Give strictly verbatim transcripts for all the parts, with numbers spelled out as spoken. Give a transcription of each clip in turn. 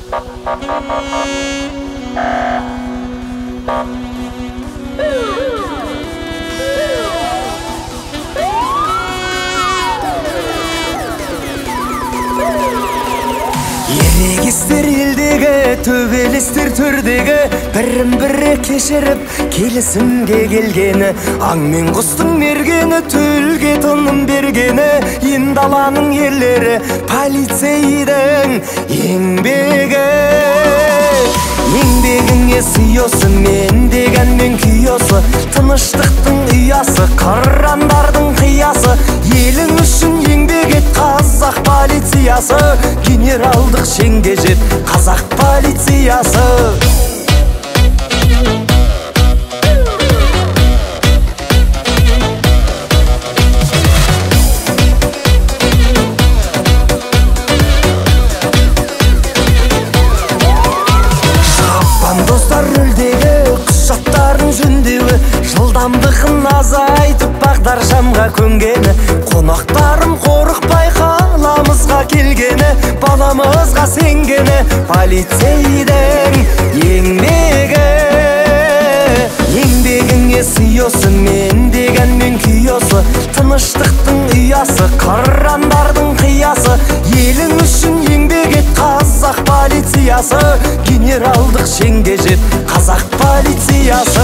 Ерегістер елдегі, төбелестер төрдегі, бірін-бірі кешіріп, келісімге келгені, аң мен құстың мергені, төлге тыным бергені, енді аланың ерлері, полицейдің еңбегі. Еңбегіңе сүйосы, мен деген мен күйосы, тыныштықтың ұясы, қырандардың қиясы, елің үшін еңбек ет қазақ полициясы, генералдық шенге жет қазақ полициясы. Достар рөлдегі құшақтарын жөндеуі, жылдамдығын азайтып бағдаршамға көнгені, қонақтарым қорықпай қаламызға келгені, баламызға сенгені, полицейдің еңбегі. Еңбегіңе сүйосы, мен деген мен күйосы, тыныштықтың ұясы, қырандардың қиясы, елің үшін еңбек ет қазақ полициясы, генералдық шенге жет қазақ полициясы.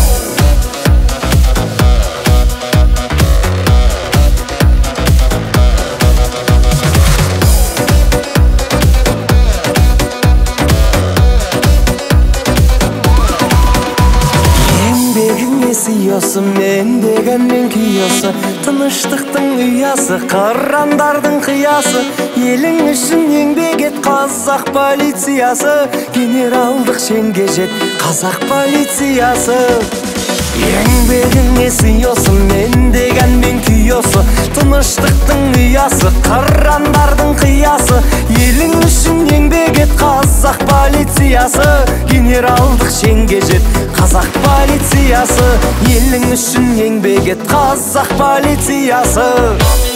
Еңбегіңе сүйосы, мен деген мен күйосы, тыныштықтың ұясы, қырандардың қиясы, елің үшін еңбек ет қазақ полициясы, генералдық шенге жет қазақ полициясы. Еңбегіңе сүйосы, мен деген мен күйосы, тыныштықтың ұясы, қырандардың қиясы, елің үшін еңбек ет қазақ полициясы, генералдық шенге жет қазақ полициясы, елің үшін еңбек ет қазақ полициясы.